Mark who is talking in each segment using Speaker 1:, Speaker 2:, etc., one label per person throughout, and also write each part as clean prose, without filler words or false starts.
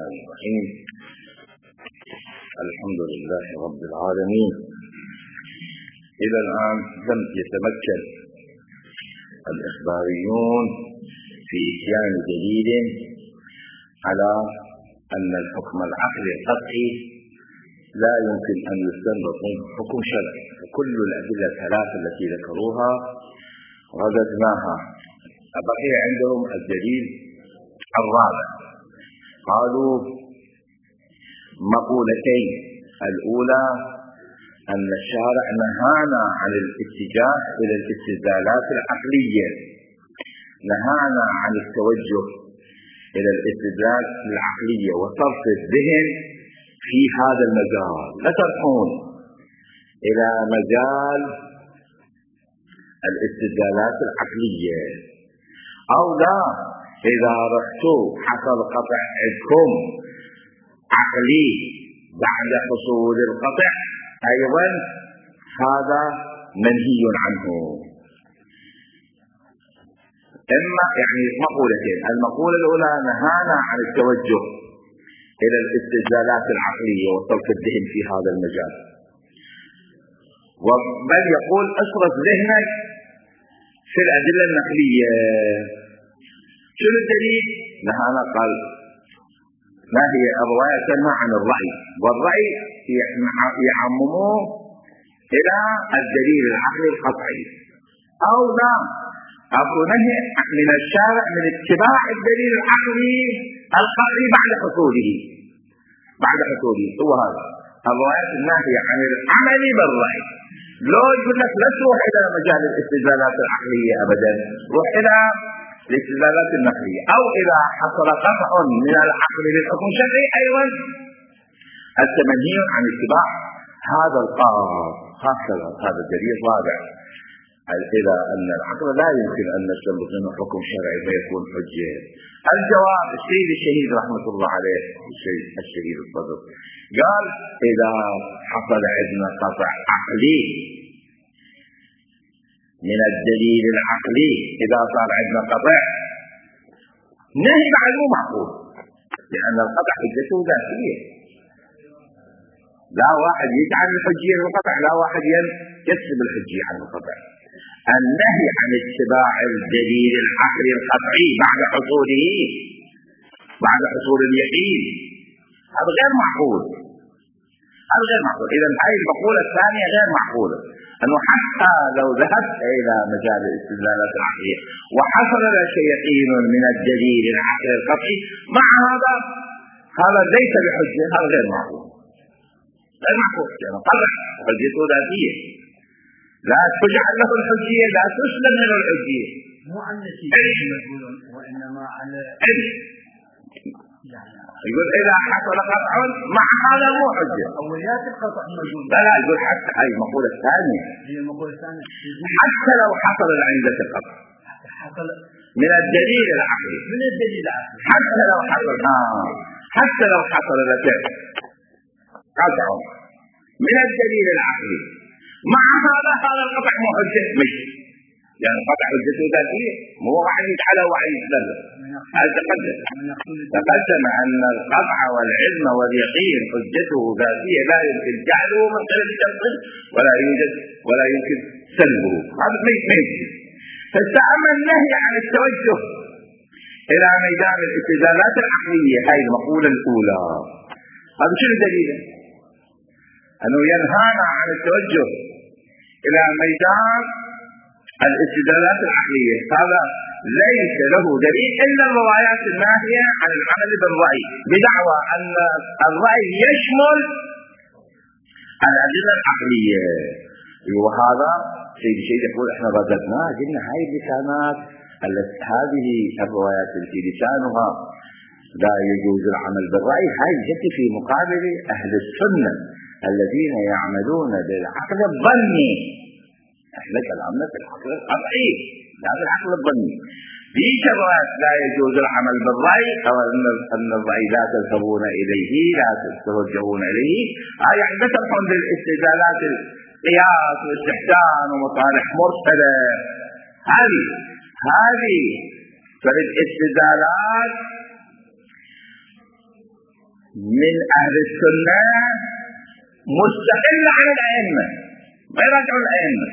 Speaker 1: الرحمن الرحيم. الحمد لله رب العالمين. إلى الآن لم يتمكن الإخباريون في إتيان دليل على أن الحكم العقلي القطعي لا يمكن أن يستنبط منه حكم شرعي، فكل الأدلة الثلاثة التي ذكروها رددناها. بقي عندهم الدليل الرابع. قالوا مقولتين: الأولى أن الشارع نهانا عن الاتجاه إلى الاستدلالات العقلية، نهانا عن التوجه إلى الاستدلال العقلية وصرف الذهن في هذا المجال، لا ترحون إلى مجال الاستدلالات العقلية، أو لا إذا رحتوا حصل قطع عندكم عقلي بعد حصول القطع أيضا هذا منهي عنه. إما يعني مقولتين: المقولة الأولى نهانا عن التوجه إلى الاستدلالات العقلية وصرف الذهن في هذا المجال، بل يقول اصرف ذهنك في الأدلة النقلية. شنو الدليل؟ نهانا، قال ما هي الرواية تنهى عن الرأي، والرأي يعمموه إلى الدليل العقلي القطعي، أو لا أو نهي من الشارع من اتباع الدليل العقلي القطعي بعد حصوله. هو هذا الروايات الناهية عن العمل بالرأي. لو يقول لك لا تروح إلى مجال الاستدلالات العقلية أبدا، روح إلى الاستدلالات النقلية، أو إذا حصل قطع من العقل للحكم الشرعي أيضا التمنهي عن اتباع هذا القاص. هذا الدليل الرابع، إذا أن العقل لا يمكن أن نستنبط منه حكم شرعي فيكون حجة. الجواب: السيد الشهيد رحمة الله عليه، الشهيد الصدر، قال إذا حصل عندنا قطع عقلي من الدليل العقلي، إذا صار عندنا قطع نهي بعد مو معقول، لأن القطع حجته ذاتية، لا واحد يجعل الحجية للقطع، لا واحد يكسب الحجية عن القطع. النهي عن اتباع الدليل العقلي القطعي بعد حصول اليقين، هذا غير معقول. إذا هذه المقولة الثانية غير معقولة، أنه حتى لو ذهبت إلى مجال الاستدلالات العقلية وحصل لك يقين من الدليل العقلي القطعي، مع هذا ليس بحجة، هذا غير معقول. يعني قطع حجته ذاتية، لا تجعل له الحجية، لا تسلم له الحجية،
Speaker 2: مو عن نتيجة وإنما على
Speaker 1: يقول إذا حصل قطع مع هذا مو حجة.
Speaker 2: أوليات القطع موجود.
Speaker 1: لا يقول حتى هاي المقولة الثانية،
Speaker 2: هي المقولة الثانية،
Speaker 1: حتى لو حصل عندك القطع من الدليل العقلي، حتى لو حصل لك قطع من الدليل العقلي، مع هذا القطع مو حجة، مش يعني قطع حجته ذاتية، مو وعيد على وعيد دلة. هذا تقدم أن القطع والعلم واليقين حجته ذاتية، لا يمكن جعله من خلال التنقل ولا يمكن سلبه، هذا ما يمكن. فاستعمل النهي عن التوجه إلى ميدان الاستدلالات العقلية، هاي المقولة الأولى. هذا شنو دليله؟ أنه ينهانا عن التوجه إلى ميدان الاستدلالات العقلية، هذا ليس له دليل إلا الروايات الناهية عن العمل بالرأي، بدعوى أن الرأي يشمل الأدلة العقلية. وهذا سيد الشيخ يقول احنا رددناه، قلنا هاي اللسانات هذه الروايات التي لسانها لا يجوز العمل بالرأي، هاي جت في مقابل أهل السنة الذين يعملون بالعقل الظني. احنا كلامنا في العقل القطعي، لا بالعقل الظني. في شرائط لا يجوز العمل بالرأي، أو أن الرأي لا تذهبون إليه، لا تتوجهون إليه. يعني تدخل بالاستدلالات القياس والاستحسان ومصالح مرسلة. هذه فالاستدلالات من أهل السنة مستقل عن الأئمة، ما يراجعوا الأئمة،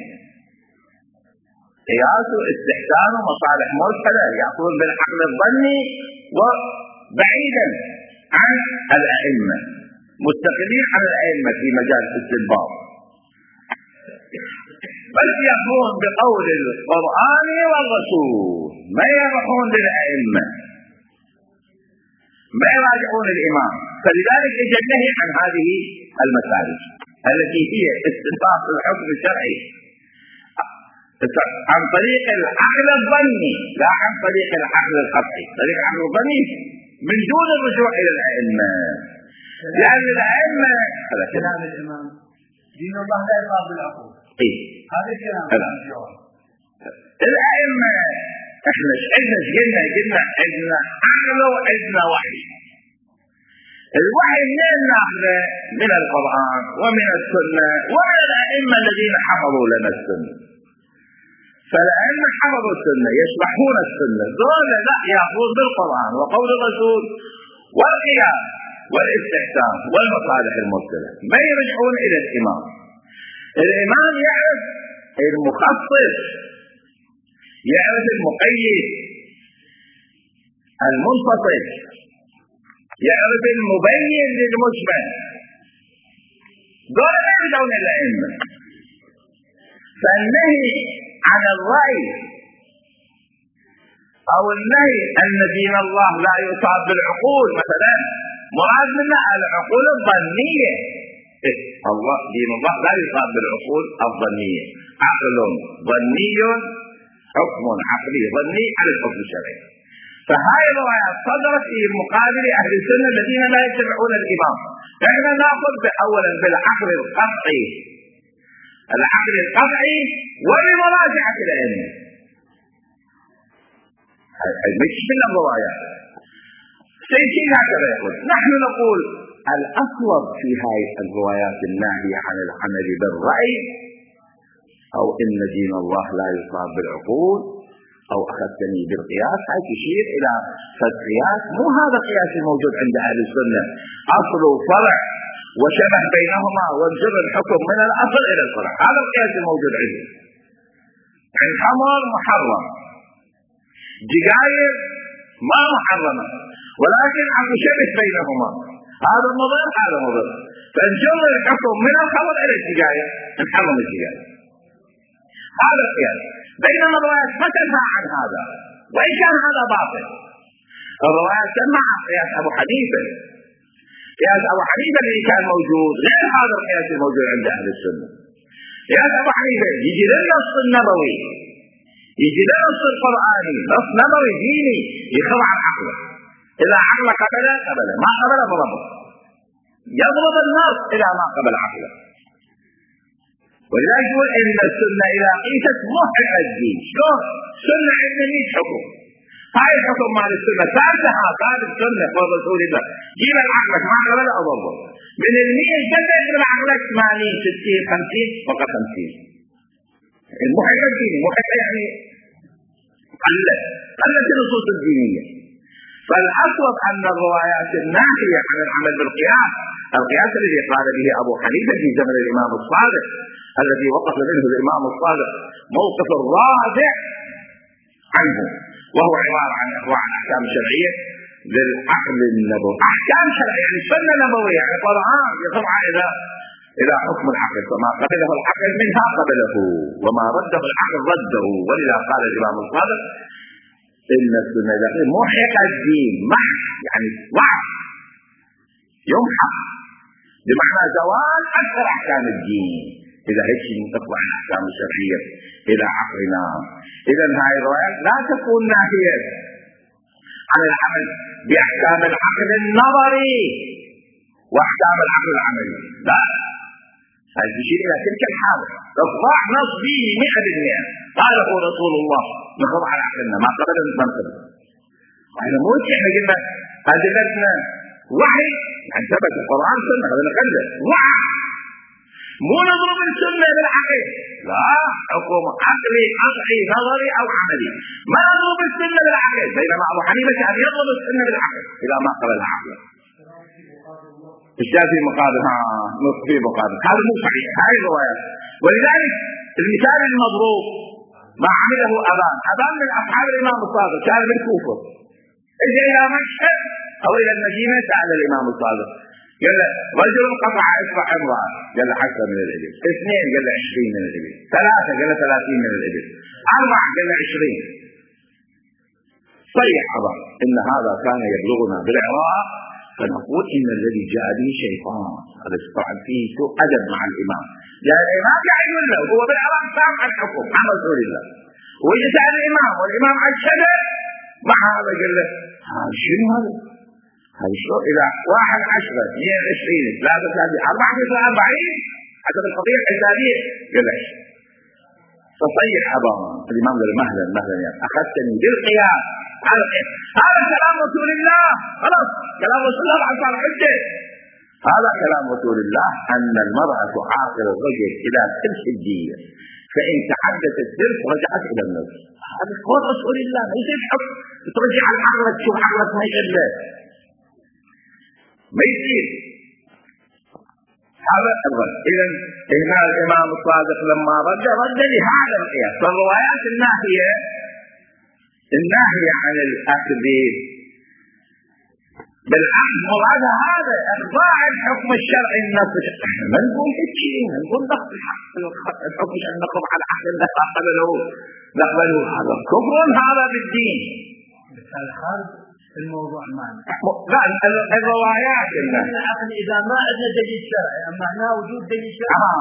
Speaker 1: قياس واستحسان ومصالح مرسلة، يأخذون بالعقل الظني وبعيدا عن الأئمة، مستقلين عن الأئمة في مجال الاستنباط، بل يأخذون بقول القرآن والرسول، ما يروحون للأئمة، ما يراجعون الإمام. فلذلك اجى النهي عن هذه المسالك التي هي استنباط الحكم الشرعي عن طريق العقل الظني لا عن طريق العقل القطعي. طريق العقل الظني من دون الرجوع إلى الأئمة، لأن الأئمة هذا
Speaker 2: كلام الإمام دين الله لا يقابل بالعقول. هذا الكلام
Speaker 1: الأئمة احنا قلنا عندنا عقل وعندنا وحي. الوحي منين ناخذه؟ من القرآن ومن السنة ومن الأئمة الذين حفظوا لنا السنة. فالأئمة حفظوا السنة يشرحون السنة، دول لا يأخذون بالقرآن وقول الرسول والقياس والاستحسان والمصالح المرسلة، ما يرجعون إلى الإمام. الإمام يعرف المخصص، يعرف المقيد، المنفصل، يعرف المبين للمجمل، دول ما يرجعون إلى الأئمة. فالنهي عن الرأي أو النهي أن دين الله لا يصاب بالعقول مثلا، مراد منها العقول الظنية. الله دين الله لا يصاب بالعقول الظنية، عقل ظني حكم عقلي ظني على الحكم الشرعي. فهاي الروايات صدرت في مقابل أهل السنة الذين لا يتبعون الإمام. نحن نأخذ أولا بالعقل القطعي، العقل القطعي وبمراجعة الأئمة. مش من الروايات سيتي هكذا يقول. نحن نقول الأصوب في هاي الروايات الناهية عن العمل بالرأي أو إن دين الله لا يصاب بالعقول أو أخذتني بالقياس، هاي تشير إلى فالقياس مو هذا القياس الموجود عند أهل السنة، أصل وفرع وشبه بينهما وانجر الحكم من الأصل إلى الفرع. هذا القياس الموجود عندهم. الخمر محرم، جزائر ما محرمة، ولكن اكو شبه بينهما، هذا مضر هذا مضر، فانجر الحكم من الخمر إلى الجزائر نحرم الجزائر. هذا القياس. بينما الروايات ما تنهى عن هذا، وإن كان هذا باطل. الروايات تنهى عن قياس أبو حنيفة. قياس أبو حنيفة الذي كان موجود غير هذا القياس الموجود عند أهل السنة. قياس أبو حنيفة يجي للنص النبوي، يجي للنص القرآني، نص نبوي ديني يخضع عقله. إذا عقله قبله قبله، ما قبله ضربه، يضرب النص إلى ما قبل عقله. ولذلك يقول إن السنة إذا قيست محق الدين. شلون؟ سنة عندنا 100 حكم، هاي الحكم مال السنة ثالثها ثالث السنة قول رسول الله، جيب عقلك ما قبل أضربه. من 100 بدأ يقبل عقلك 80 60 50 فقط 50. المحق الديني، محق يعني قلت النصوص الدينية. فالأصوب أن الروايات الناهية عن العمل بالقياس، القياس الذي قال به أبو حنيفة في زمن الإمام الصادق، الذي وقف منه الإمام الصادق موقف الرادع عنه، وهو عبارة عن إخضاع الأحكام الشرعية للعقل النبوي. أحكام شرعية يعني سنة نبوية، يعني قرآن يخضع إلى حكم العقل، فما قبله العقل منها قبله وما رده العقل رده. ولذا قال الإمام الصادق إن السنة محق الدين، يعني وعد يمحق بمعنى زوال أكثر أحكام الدين. إذا هيك تطلع الأحكام الشرعية إلى عقلنا. إذا هاي الروايات لا تكون ناهية عن العمل بأحكام العقل النظري وأحكام العقل العملي، لا، هذه تشير إلى تلك الحالة إخضاع نص ديني 100%. قاله رسول الله نخضع على عقلنا ما قبل المنقب. احنا مو احنا قلنا أدلتنا وحي عن ثبت القرآن سنة، هذا نقلد وحي، مو نضرب السنة بالعقل، لا، حكم عقلي قطعي نظري أو عملي، ما نضرب السنة بالعقل. بينما أبو حنيفة كان يضرب السنة بالعقل إذا ما قبل العقل. الشاذ في مقابل في مقابل، هذا مو صحيح. هاي الروايات. ولذلك المثال المضروب ما عمله أبان من أصحاب الإمام الصادق، كان بالكوفة، إذا إلى مشهد أو إلى المدينة سأل الإمام الصادق، قال له رجل قطع إصبع امرأة، قال له 10 من الإبل، 2 قال له 20 من الإبل، 3 قال له 30 من الإبل، 4 قال له 20. صيح أبان إن هذا كان يبلغنا بالعراق، فنقول إن الذي جاء به شيطان. هذا طبعا فيه سوء أدب مع الإمام، يعني الإمام قاعد يقول له هو بالعراق سام عن حكم عن رسول الله، وإذا سأل الإمام والإمام أشهد مع هذا قال له شنو هذا؟ هذا شو إذا 1 10 2 20 3 30 4 40 حسب القضية الحسابية قال له. فصيح أبان الإمام قال مهلا يا أخذتني بالقياس على هذا كلام رسول الله، خلاص كلام رسول الله عن صار حجة. هذا كلام رسول الله أن المرأة تعاقل الرجل إلى ثلث الدية، فإن تحدث الثلث رجعت إلى النصف. هذا قول رسول الله، ما يصير حكم ترجع عن عقلك، شوف عقلك ما يقبله، ما يصير. هذا الرد. إذا هنا الإمام الصادق لما رد لهذا القياس. فالروايات الناهية عن الأخذ بالعقل مراد هذا إخضاع الحكم الشرعي النصي. ما نقول شيء، نقول نقض الحكم النقض على عقل لا نقبله، هذا كفر، هذا بالدين.
Speaker 2: الموضوع معنا
Speaker 1: لا الروايات
Speaker 2: العقل إذا ما عندنا دليل شرعي، أما هنا وجود دليل شرعي.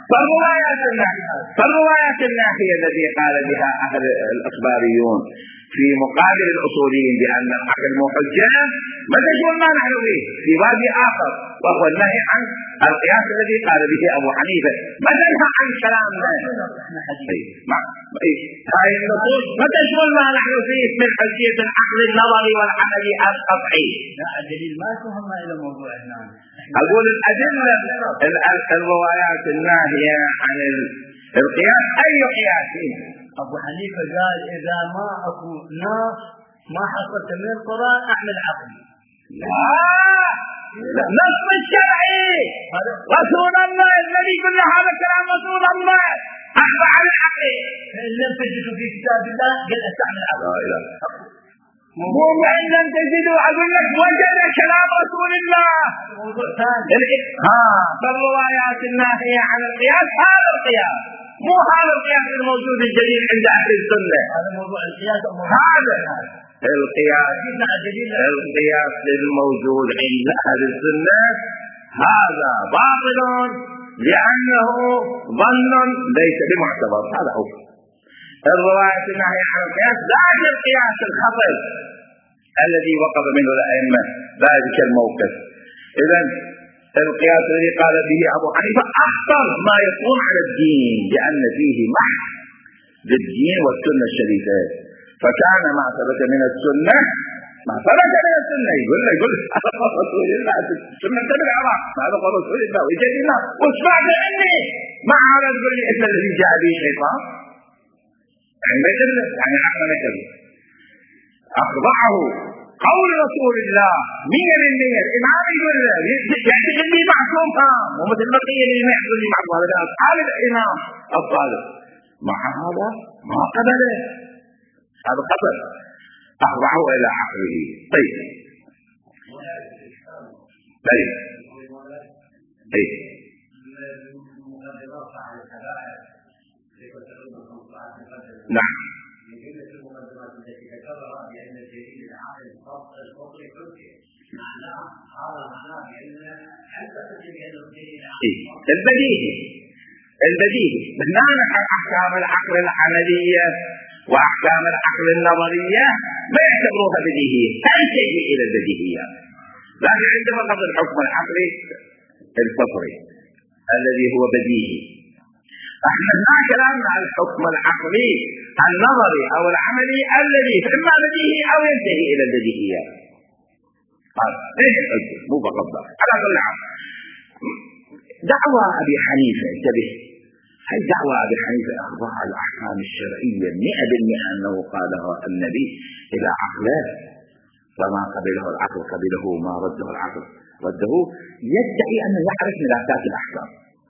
Speaker 1: فالروايات الناحية التي قال بها أهل الأخباريون في مقابل الأصوليين بأن العقل مو حجة، ما تشمل ما نحن به في باب آخر، وهو النهي عن القياس الذي قال به أبو حنيفة، ما تنهى عن كلامنا. هاي النصوص ما تشمل ما نحن فيه من حجية العقل النظري والعملي القطعي.
Speaker 2: لا الدليل ما تهم إلى موضوع هنا.
Speaker 1: أقول الأدلة الروايات الناهية عن القياس أي قياس؟
Speaker 2: أبو حنيفة قال إذا ما أكو نص ما حصلت من القرآن أعمل عقلي.
Speaker 1: لا نص الشرعي رسول الله الذي يقول هذا كلام رسول الله أخبر عن العقل.
Speaker 2: فإن لم تجدوا في كتاب الله قل أستعمل عقلي.
Speaker 1: مو وإن لم تجدوا أقول لك وجد كلام رسول الله.
Speaker 2: موضوع ثاني.
Speaker 1: فالروايات الناهية عن القياس هذا القياس، مو هذا القياس الموجود الجديد عند أهل السنة.
Speaker 2: هذا موضوع القياس.
Speaker 1: هذا القياس الموجود عند أهل السنة هذا باطل، لأنه ظن ليس بمعتبر. هذا هو الرواية الناهية عن القياس، لا القياس الخطأ الذي وقف منه الأئمة ذلك الموقف. إذن القياس الذي قال به أبو حنيفة أخطر ما يكون على الدين، لأن فيه محو للدين والسنة الشريفة. فكان ما ثبت من السنة يقول هذا رسول الله، السنة بالعراق هذا رسول الله ويجينا واسمعت عني مع هذا تقول لي إن الذي جاء به شيطان، يعني عقل نكذب. أخضعه قول رسول الله 100%. الإمام يقول يعتقد لي معصوم، ومثل بقية اللي ما يعتقد لي معصوم، هذا أصحاب الإمام الصادق مع هذا ما قبله، هذا خطر. أخضعه إلى عقله. طيب نعم. البديهي بناء على أحكام العقل العملية وأحكام العقل النظرية ما يعتبروها بديهية، تنتهي إلى البديهية. لكن عندما قصد الحكم العقلي الفطري الذي هو بديهي، احنا ما كلامنا عن الحكم العقلي النظري أو العملي الذي إما بديهي أو ينتهي إلى البديهية. مو فقط على كل حال. دعوى أبي حنيفة، انتبه، هل دعوى أبي حنيفة أخضاع الأحكام الشرعية 100% أنه قالها النبي إلى عقله؟ فما قبله العقل قبله، ما رده العقل رده. يدعي أنه يعرف ملاكات الأحكام،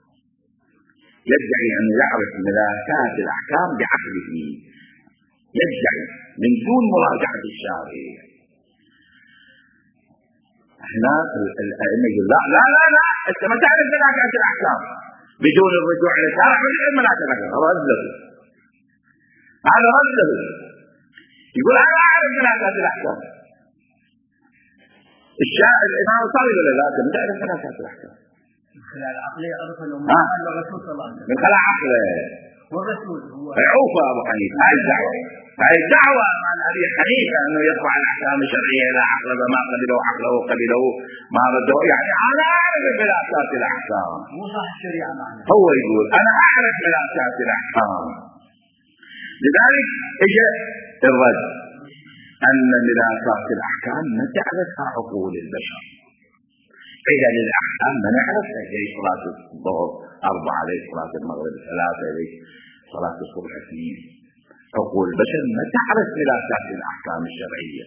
Speaker 1: يدعي أنه يعرف ملاكات الأحكام بعقله، يدعي من دون مراجعة الشارع. احنا الأئمة يقول لا لا لا لا، انت ما تعرف ملاكات الأحكام بدون الرجوع إلى الشارع من علم ملاكات الأحكام. رده، هذا رده، يقول أنا أعرف ملاكات الأحكام. الإمام الصادق يقول لا، أنت ما تعرف ملاكات الأحكام.
Speaker 2: من خلال عقله عرف أنه الرسول صلى الله عليه وسلم،
Speaker 1: من خلال عقله
Speaker 2: والرسول هو
Speaker 1: عوفة أبو حنيفة. هاي الدعوة عن أبي حنيفة أنه يرفع الأحكام الشرعية إلى عقله، ما قبله عقله قبله ما رده. يعني أنا أعرف ملاكات الأحكام،
Speaker 2: مو صح الشريعة معنا.
Speaker 1: هو يقول أنا أعرف ملاكات الأحكام. لذلك اجى الرد أن ملاكات الأحكام ما تعرفها عقول البشر. إذا للأحكام ما نعرفها، زي صلاة الظهر 4، زي صلاة المغرب 3، زي صلاة الصبح 2. عقول البشر ما تعرف ملاكات الأحكام الشرعية.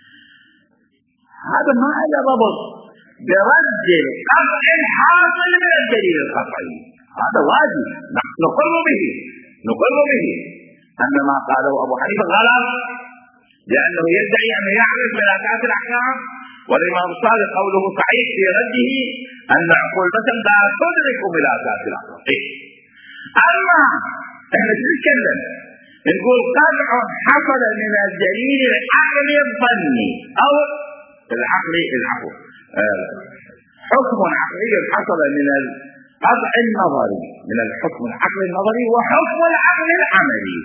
Speaker 1: هذا ما له ربط برد القطع الحاصل من الدليل القطعي. هذا واجب نقر به أن ما قاله أبو حنيفة غلط، لأنه يدعي أنه يعرف ملاكات الأحكام، والإمام الصادق قوله صحيح في رده أن عقول البشر لا تدرك ملاكات الأحكام. أما احنا نتكلم نقول قطع حصل من الدليل العقلي الظني أو العقل حكم عقلي حصل من القطع النظري، من الحكم العقلي النظري وحكم العقل العملي.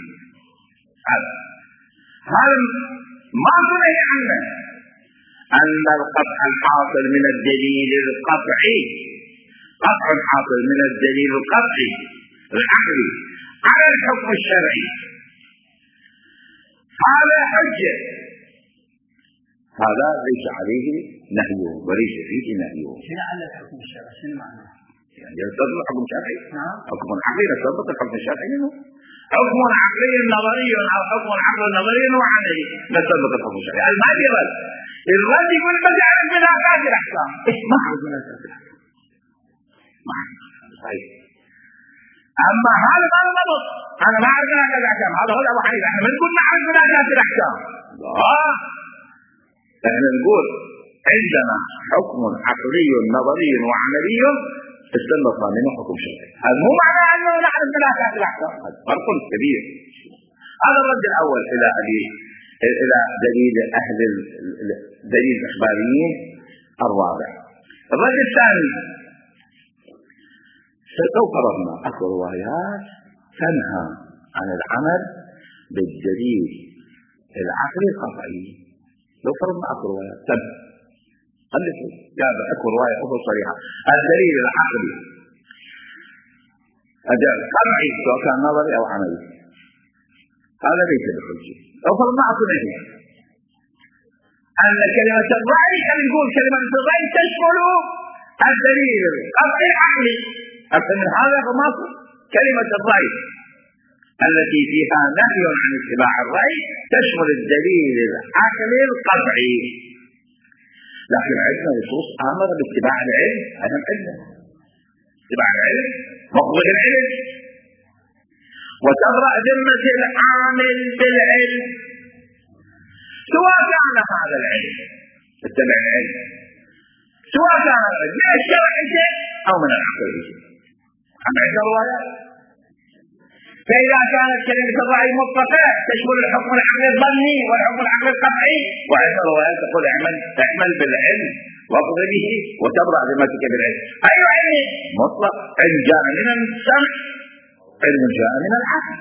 Speaker 1: هذا ما نهي عنه، أن القطع الحاصل من الدليل القطعي، قطع حاصل من الدليل القطعي العقلي على الحكم الشرعي، هذا حجة، هذا ليس عليه نهي وليس فيه نهي.
Speaker 2: شنو على الحكم الشرعي؟ شنو معناه؟
Speaker 1: يعني يرتبط الحكم الشرعي.
Speaker 2: نعم.
Speaker 1: حكم عقلي يرتبط الحكم الشرعي، حكم عقلي نظري أو حكم عقلي نظري وعملي يرتبط الحكم الشرعي. ما في رد. الرد يقول بس يعرف ملاكات الأحكام. ما أعرف ملاكات الأحكام. ما أعرف. صحيح. أما هذا ما له ضبط. أنا ما أعرف ملاكات الأحكام. هذا هو أبو حنيفة. إحنا ما نقول نعرف ملاكات الأحكام. احنا نقول عندنا حكم عقلي نظري وعملي استنبط منه حكم شرعي. هذا مو معناه انه نعرف ملاكات الاحكام، هذا فرق كبير. هذا الرد الاول الى دليل اهل دليل الاخباريين الرابع. الرد الثاني، لو فرضنا اكو روايات تنهى عن العمل بالدليل العقلي القطعي، لو فرضنا اكو روايات تنهى، خليك جاب اكو روايه اخرى صريحه الدليل العقلي القطعي سواء كان نظري او عملي، هذا ليس بحجه. لو فرضنا اكو نهي ان كلمه الراي، خلينا نقول كلمه الراي تشمل الدليل القطعي العقلي، اكثر من هذا فما كلمه الراي التي فيها نهي عن اتباع الراي تشمل الدليل العقلي القطعي. لكن عندنا نصوص امر باتباع العلم، هذا عندنا اتباع العلم مقصود العلم، وتبرأ ذمة العامل بالعلم سواء كان هذا العلم اتبع العلم، سواء كان من الشرع شيء او من العقل شيء. عندنا روايات، فإذا كانت كلمة الرأي مطلقة تشمل الحكم العقلي الظني والحكم العقلي القطعي، وعندنا روايات تقول اعمل بالعلم واخذ به وتبرأ ذمتك بالعلم. أي علم مطلق؟ علم جاء من السمع، علم جاء من العقل،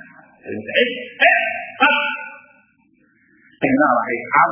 Speaker 1: هنا راح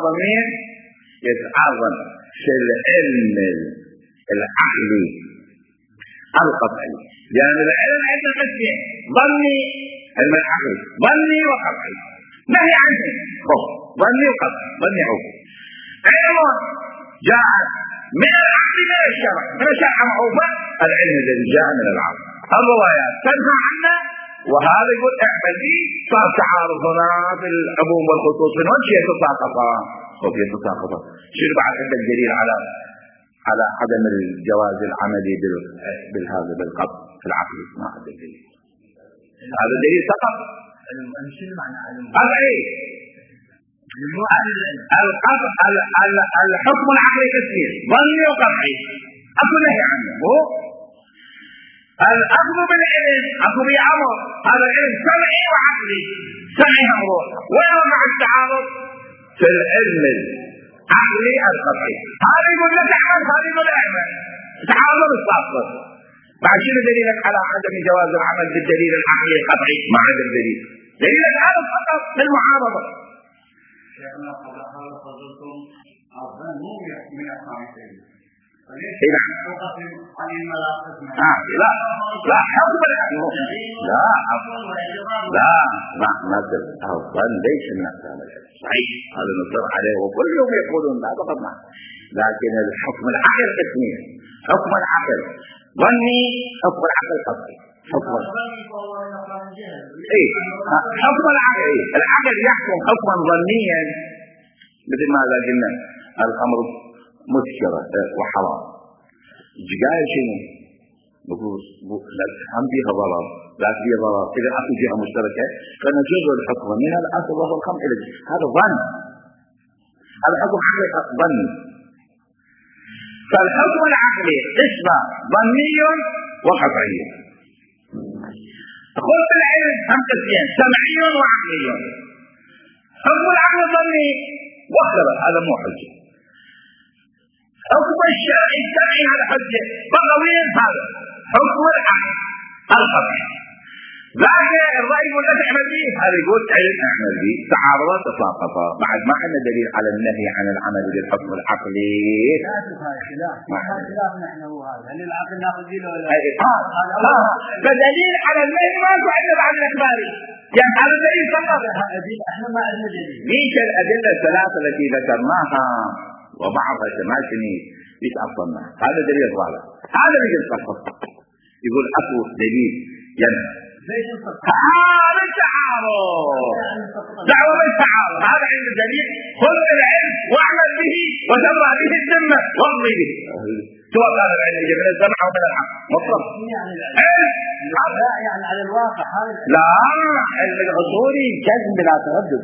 Speaker 1: يتعظم في العلم العقلي القطعي، لأن العلم عندنا قسمين، ظني علم العقل ظني وقطعي، نهي عنه ظني وقطعي، ظني عقل. علم جاء من العقل من الشرع معروفة، العلم الذي جاء من العقل. الروايات تنهى عنه وهذا يقول اعمل به، صار تعارض هنا في العموم والخصوص من وجه يتساقطان، وفي تساقطه. شنو بعد عندك دليل على عدم الجواز العملي بالهذا بالقطع في العقل؟ ما عندك دليل. هذا دليل فقط.
Speaker 2: شنو معنى علم؟
Speaker 1: قطعي. الحكم العقلي قسمين، ظني وقطعي. اكو نهي عنه. الاخذ بالعلم اكو بأمر، هذا العلم سمعي وعقلي. سمعي امره، وين مع التعارض؟ في العلم العقلي القطعي. هذا يقول لك اعمل، هذا يقول اعمل، تعارض بالصافر. بعد شنو دليلك على عدم جواز العمل بالدليل العقلي القطعي؟ ما عندك دليل. دليلك هذا فقط في المعارضه.
Speaker 2: شيخنا قال فضلتم الظن من الخامسين.
Speaker 1: لا لا حكم لا مثل الظن ليس من احكام العلم. صحيح هذا نصر عليه وكل يوم يقولون لا فقط معه. لكن الحكم العقل قسمين، حكم العقل ظني، حكم العقل قطعي. حكم حكم العقل يحكم حكما ظنيا، مثل ما قلنا الامر مسكرة وحرام. قال شنو؟ بقول هم فيها ضرر، لا فيها ضرر. إذا أخذ جهة مشتركة فنجر الحكم من الأصل وهو الخمر إلى هذا ظن. هذا حكم عقلي ظني. فالحكم العقلي اسمه ظني وقطعي. قل بالعلم هم قسمين، سمعي وعقلي. حكم العقل الظني وخر، هذا مو حجة. حكم الشرع السمعي على حجة بغوين، هذا حكم العقل القطعي. لكن الرأي يقول لك اعمل به، هذا يقول اعمل به، تعارضا تساقطا. بعد ما عندنا دليل على النهي عن العمل بالحكم العقلي.
Speaker 2: خلاف نحن هو هذا، هل العقل ناخذ به ولا
Speaker 1: لا؟ فدليل على النهي ما عندنا بعد الاخباري، يعني هذا دليل فقط.
Speaker 2: احنا ما عندنا دليل.
Speaker 1: ليش الأدلة الثلاثة التي ذكرناها وبعضها تماشني ليش أصلنا؟ هذا دليل الضالة. هذا اللي فقط يقول أكو دليل ينهى. هذا التعارض، دعوة بالتعارض. هذا عند دليل، خذ العلم واعمل به وتبرع به الذمة واقضي به. سواء كان العلم من السمع او من الحق مطلق.
Speaker 2: يعني على الواقع هذا
Speaker 1: لا، علم العصوري جزم بلا تردد.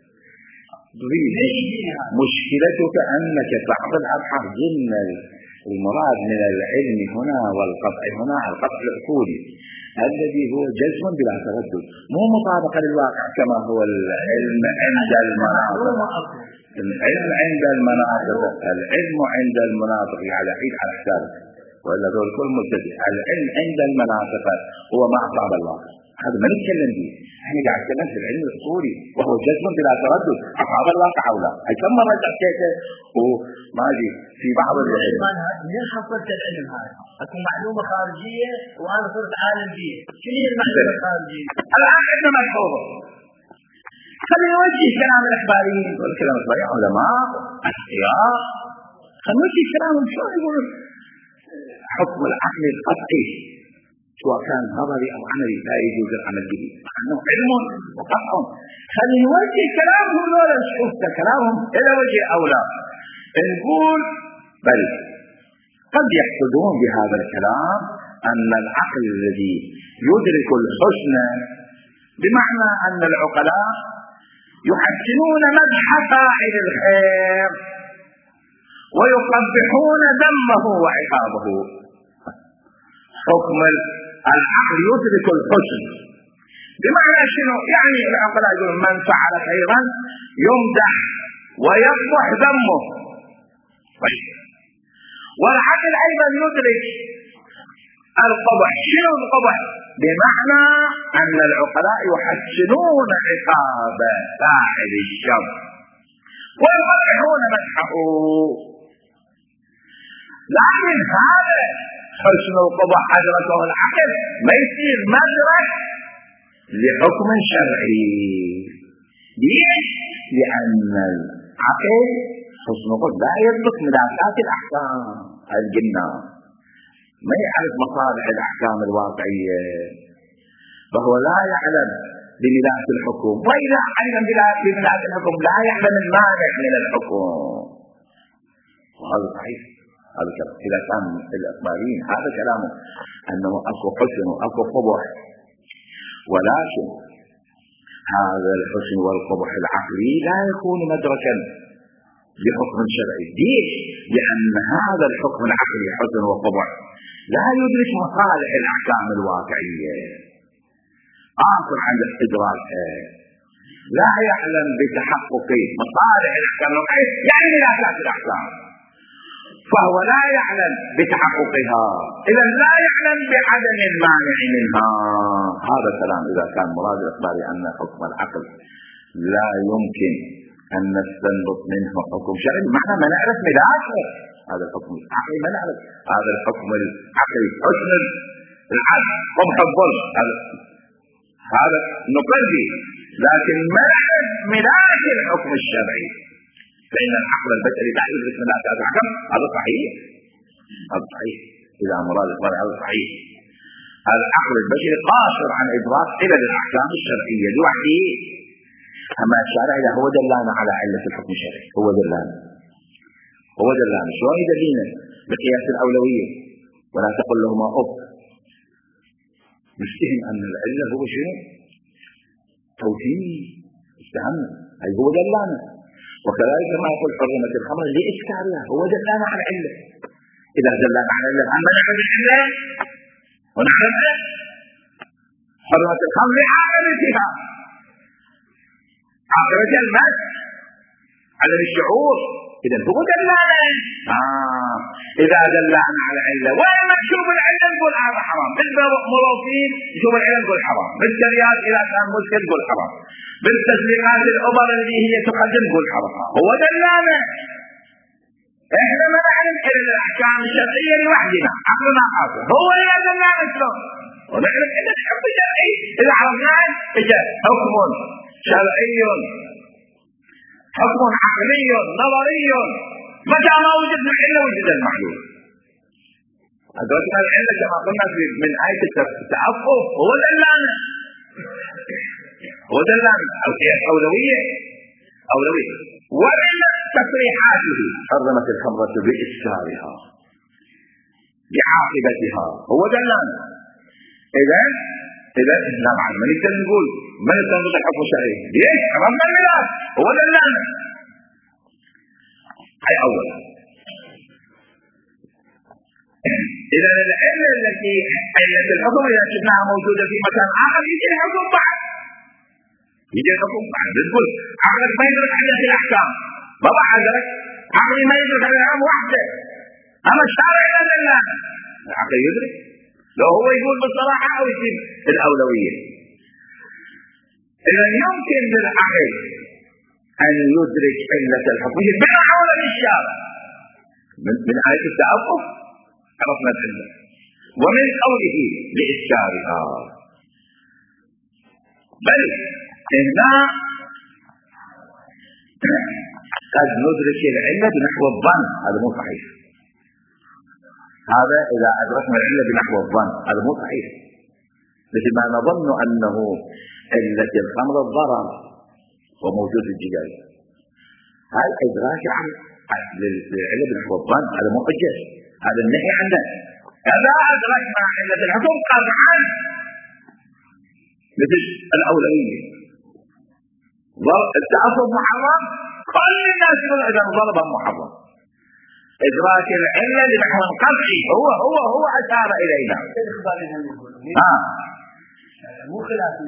Speaker 1: مشكلتك أنك بعض الأبحاث ضمن المراد من العلم هنا والقطع هنا القطع العقولي الذي هو جزم بلا تردد، مو مطابقة للواقع كما هو العلم عند المناطق. العلم عند المناطق، العلم عند المناطق على حيث على حسابك، وإلا ذول كل مبتدئ. العلم عند المناطق هو ما أصاب الواقع، هذا ما نتكلم به. احنا قاعد نتكلم في العلم الأصولي وهو جزم بلا تردد، أصاب الواقع أو لا. هي كم مرة حكيته وما أدري في بعض العلم.
Speaker 2: من حصلت العلم هذا؟ أكون معلومة خارجية وأنا صرت عالم فيه. شنو هي المعلومة الخارجية؟
Speaker 1: الآن عندنا ملحوظة. خلينا نوجه كلام الإخباريين والكلام الإخباري علماء أشقياء. خلينا نوجه كلامهم شو يقولون حكم العقل القطعي سواء كان نظري أو عملي لا يجوز العمل به، مع أنه علم وقطع. خلينا نوجه كلامهم ولا نشوف كلامهم إلى وجه أو لا. نقول بل قد يحسدون بهذا الكلام أن العقل الذي يدرك الحسن، بمعنى أن العقلاء يحسنون مدح فاعل الخير ويقبحون ذمه وعقابه. حكم العقل يدرك الحسن بمعنى شنو؟ يعني العقلاء يقولون من فعل خيرا يمدح ويقبح ذمه. والعقل أيضا يدرك القبح. شنو القبح؟ بمعنى أن العقلاء يحسنون عقاب فاعل الشر ويقبحون مدحه. لكن هذا حسن القبح أدركه العقل ما يصير مدرك لحكم شرعي. ليش؟ لأن العقل حسن القبح لا يدرك مدافعات الأحكام الجنة، ما يعرف مصالح الأحكام الواقعية، فهو لا يعلم بملاك الحكم، وإذا علم بملاك الحكم لا يعلم المانع من الحكم، وهذا صحيح. هذا كلام إذا كان الإقباليين هذا كلامه أنه أكو حسن وأكو قبح، ولكن هذا الحسن والقبح العقلي لا يكون مدركا بحكم شرعي. ليش؟ لأن هذا الحكم العقلي حسن وقبح لا يدرك مصالح الأحكام الواقعية، آخر عن الاستدراك لا يعلم بتحقق مصالح الأحكام الواقعية، يعني ملاكات الأحكام، فهو لا يعلم بتحققها، إذا لا يعلم بعدم المانع منها. هذا كلام إذا كان مراد الإخباري أن حكم العقل لا يمكن أن نستنبط منه حكم شرعي، معنى ما نعرف ملاكه هذا الحكم العقلي، ما نعرف هذا الحكم العقلي حسن العدل قبح الظلم، هذا نقلي، لكن ما نعرف ملاك الحكم الشرعي، فإن العقل البشري لا يدرك ملاكات الحكم. هذا صحيح، هذا صحيح إذا مراد الإخباري، هذا صحيح. العقل البشري قاصر عن إدراك علل الأحكام الشرعية لوحده، أما الشارع هو دلانا على علة الحكم الشرعي، هو دلانا شلون يدلينا؟ بقياس الأولوية، ولا تقل لهما أف، نفتهم أن العلة هو شنو؟ توحيد، استهمنا، أي هو دلانا. وكذلك ما يقول حرمت الخمر لإسكارها، هو دلانا على العلة. إذا دلانا على العلة أما نعرف العلة ونعرف حرمت الخمر لعاقبتها، عاقبة المس على الشعور، إذا هو دلانا. إذا دلانا على العلة ولما نشوف العلة نقول هذا حرام، بالمرافين نشوف العلة نقول حرام، بالكريات إذا كان مشكل نقول حرام، بالتسليقات الأمر اللي هي تقدم نقول حرام. هو دلانا، إحنا ما نعلم إلا الأحكام الشرعية لوحدنا، عقلنا قاصر، هو اللي دلانا شلون، ونعلم إلا الحكم الشرعي إذا عرفناه إجا حكم شرعي حكم عقلي نظري، متى ما وجدنا العلة وجد المعلول. أدركنا العلة كما قلنا من آية التعفف، هو دلانا القياس أولوية، ومن تصريحاته حرمت الخمرة بإسكارها بعاقبتها، هو دلانا. إذا لا بعد ما نقدر نقول ما نستنبط الحكم الشرعي، ليش؟ حرمنا الميراث، هو دلانا. هاي أولا. إذا العلة التي علة الحكم إذا شفناها موجودة في مكان آخر يجي الحكم بعد، بتقول عقلك ما يدرك علة الأحكام، بابا حضرتك عقلي ما يدرك على الأحكام وحده، أما الشارع لا دلانا، العقل يدرك لو هو يقول بالصراحة أو يجيب الأولوية. إذا يمكن للعقل أن يدرك علة الحكم بما حول الشارع، من آية التعفف عرفنا العلة، ومن قوله لإسكارها، بل هنا قد ندرك العلة بنحو الظن، هذا مو صحيح. هذا إذا أدركنا العلة بنحو الظن هذا مو صحيح، مثل ما نظن أنه علة الخمر الضرر وموجود الجدال، هذا إدراك للعلة بنحو الظن، هذا مو حجة، هذا النهي عنه. إذا أدركنا علة الحكم قطعا مثل الأولوية، التعصب محرم، كل الناس يقول إذا ضرب محرم، إدراك العلة لنحو قطعي هو أشار إلينا.
Speaker 2: مو خلافي.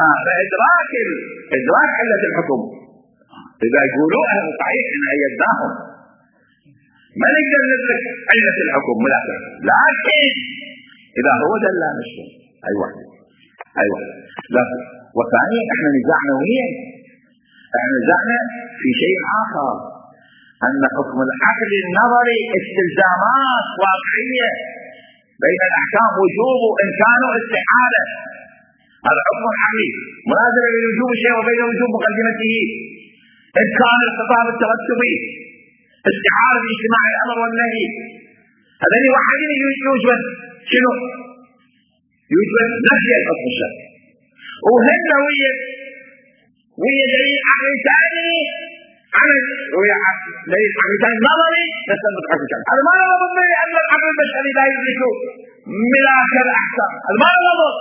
Speaker 1: فإدراك علة الحكم إذا يقولوا أهل صحيح إن أيدناهم ما نقدر ندرك علة الحكم ملاكة، لكن إذا هو دلانا الشيء أيوة. لكن وثانيا احنا نزعنا وين؟ احنا نزعنا في شيء آخر، أن حكم العقل النظري استلزامات واقعية بين الأحكام، وجوب وإمكان واستحالة، هذا حكم عقلي منازل بين وجوب الشيء وبين وجوب مقدمته، إمكان الخطاب الترتبي، استحالة باجتماع الأمر والنهي، هذين وحدين يوجد شنو؟ يوجد نفي الحكم الشرعي، وهن ويا دليل عقلي ثاني عن ويا دليل عقلي ثاني نظري نستنبط حكم شرعي. هذا ما نضبط به أن العقل البشري لا يدرك ملاك الأحكام. هذا ما نضبط.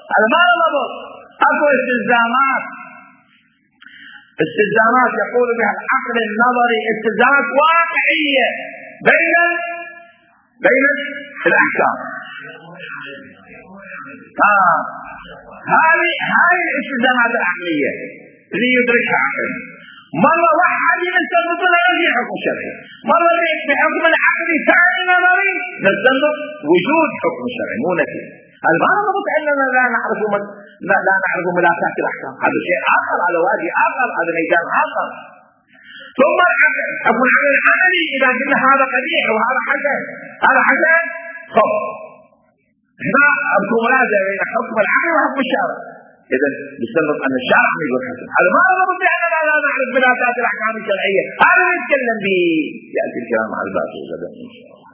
Speaker 1: أكو استلزامات يقول بها العقل النظري، استلزامات واقعية بين الأحكام. هاي الاستلزامات العقلية اللي يدركها عقل. مرة واحد نستنبط لها في حكم شرعي، مرة بحكم العقلي ثاني نظري نستنبط وجود حكم شرعي مو نفي. هذا ما نضبط أننا لا نعرف ملاكات الأحكام. هذا شيء آخر، على وادي آخر، هذا ميدان آخر. ثم حكم العقل العملي إذا قلنا هذا قبيح وهذا حسن خب هنا أبكو منازع بين حكم العقل وحكم الشارع. إذا نستنبط أن الشارع يقول حسن. هذا ما نضبط أننا لا نعرف ملاكات الأحكام الشرعية. هذا نتكلم به يأتي الكلام على الباقي غدا إن شاء الله.